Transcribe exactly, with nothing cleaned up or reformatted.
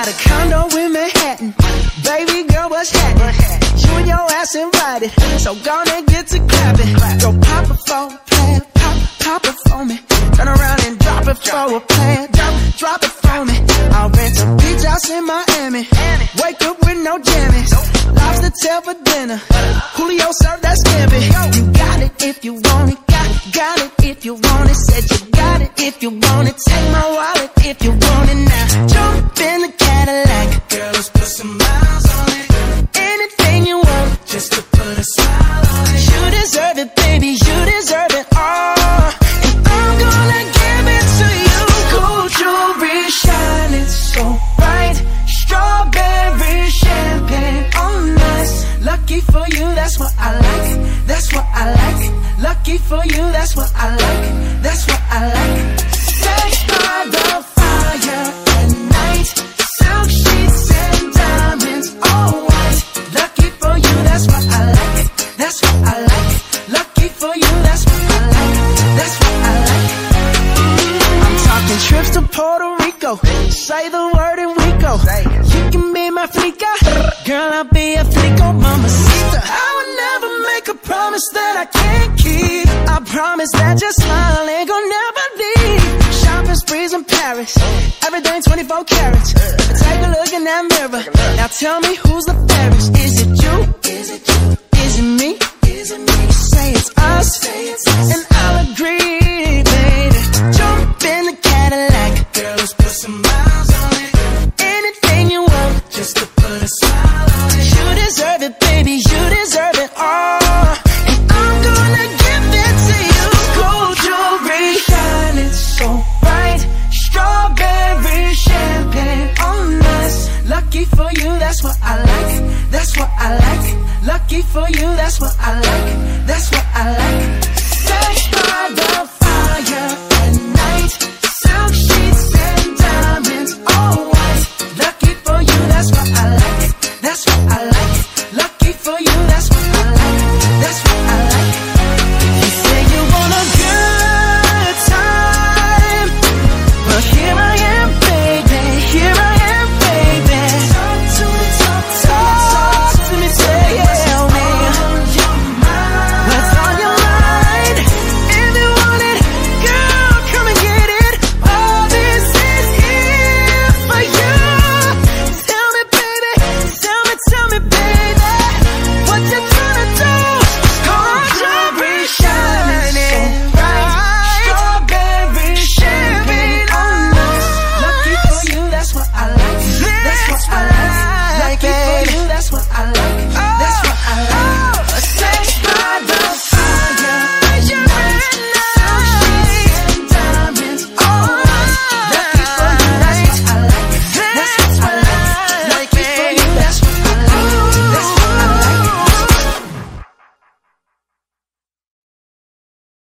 got a condo in Manhattan. Baby girl, what's happening? You and your ass invited, so gonna get to clapping. Go pop it for a plan, pop, pop it for me. Turn around and drop it for a plan, drop, drop it for me. I'll rent a beach house in Miami. Wake up with no jammies. Lobster tail for dinner. Julio served that scampi. You got it if you want it. Got, got it if you want it. Said you got it if you want it. Take my wallet if you want it now. Jump in the Cadillac. Girl, let's put some miles on it. Anything you want, just to put a smile on it. You deserve it, baby. You deserve it all. And I'm gonna give it to you. Gold jewelry shining so bright. Strawberry champagne on us. Lucky for you, that's what I like. That's what I like. Lucky for you, that's what I like. That's what I like. Sex by the fire at night. Silk sheets and diamonds, all white. Lucky for you, that's what I like. That's what I like. Lucky for you, that's what I like. That's what I like. I'm talking trips to Puerto Rico. Say the word and we go. You can be my flica. Girl, I'll be a flico, mamacita. I would never make a promise that I can't keep. I promise that your smile ain't gonna never leave. Shopping sprees in Paris. Everything twenty-four carats. Take a look in that mirror. Now tell me who's the fairest. Is it you? Is it you? Is it me? Is it me? Say it's us. Say it's us. And I'll agree, baby. Jump in the Cadillac. Girl, let's put some miles on it. Anything you want, just to put a smile on it. You deserve it, baby. You deserve it all. And I'm gonna give it to you. Gold jewelry shining so bright. Strawberry champagne on us. Lucky for you, that's what I like. That's what I like. Lucky for you, that's what